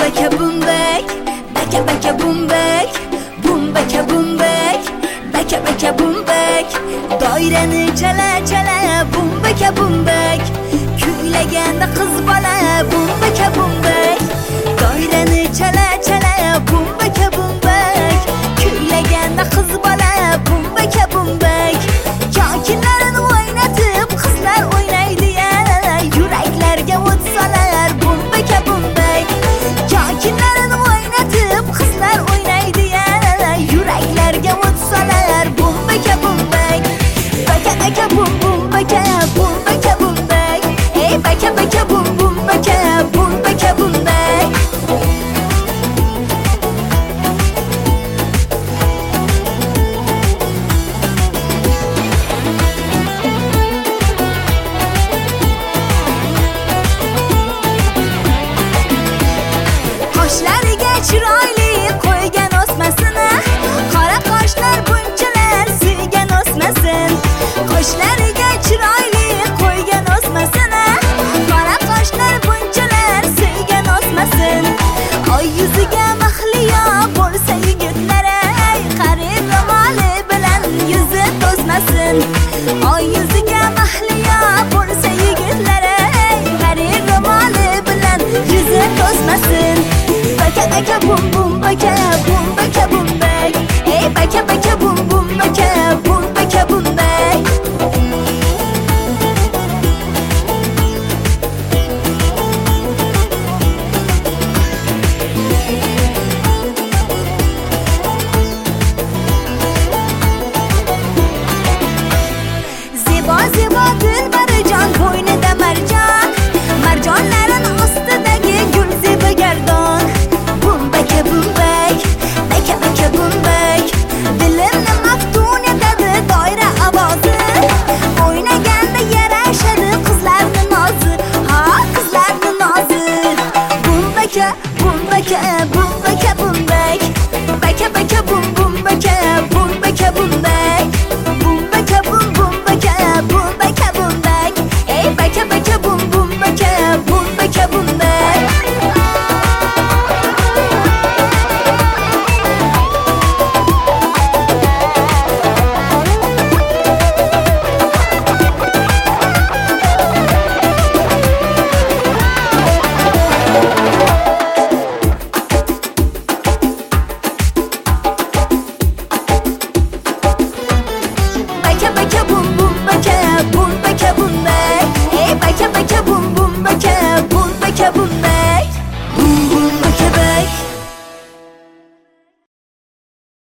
beke bum bek, beke beke bum bek, bum beke bum bek, beke beke bum bek. Doirani chala chala bum beke bum bek, kuylaganda qiz bola bum beke bum bek. Doirani chala chala bum beke bum bek, kuylaganda qiz bola bum beke bum bek. Yokilarini o'ynatib qizlar o'ynaydi ya, yuraklarga o't solar bum beke bum bek. Yokilarini o'ynatib qizlar o'ynaydi ya, yuraklarga o't solar bum beke bum bek. Beke beke bum bum beke bum beke bum bek. Hey beke beke bum bum beke bum beke bum bek. Qoshlariga chiroyli qo'ygan o'smasini, qora qoshlar bunchalar suygan o'smasin. Qoshlariga chiroyli qo'ygan o'smasini, qora qoshlar bunchalar suygan o'smasin. Oy yuziga mahliyo bo'lsa yigitlari, qarin ro'moli bilan yuzi to'zmasin. Oy yuziga mahliyo bo'lsa yigitlari, qarin ro'moli bilan yuzi to'zmasin. Beke beke bum bum beke bum beke bum bek. Hey beke beke bum bum beke bum beke bum bek. Zebo zebo dilbarajon bo'ynida marjon, marjonlarin ostidagi gul zeba gardon. Bum beke bum bek, beke beke bum bek. Dilimni maftun etadi doira ovozi, o'ynaganda yarashadi qizlarning nozi, ha qizlarning nozi. Bum beke bum beke bum beke bum bek, beke beke bum bum beke bum beke bum bek. Bum beke bum bum beke bum beke bum bek. Hey beke beke bum bum beke bum beke bum bek. Beke beke bum bum beke bum beke bum bek. Hey beke beke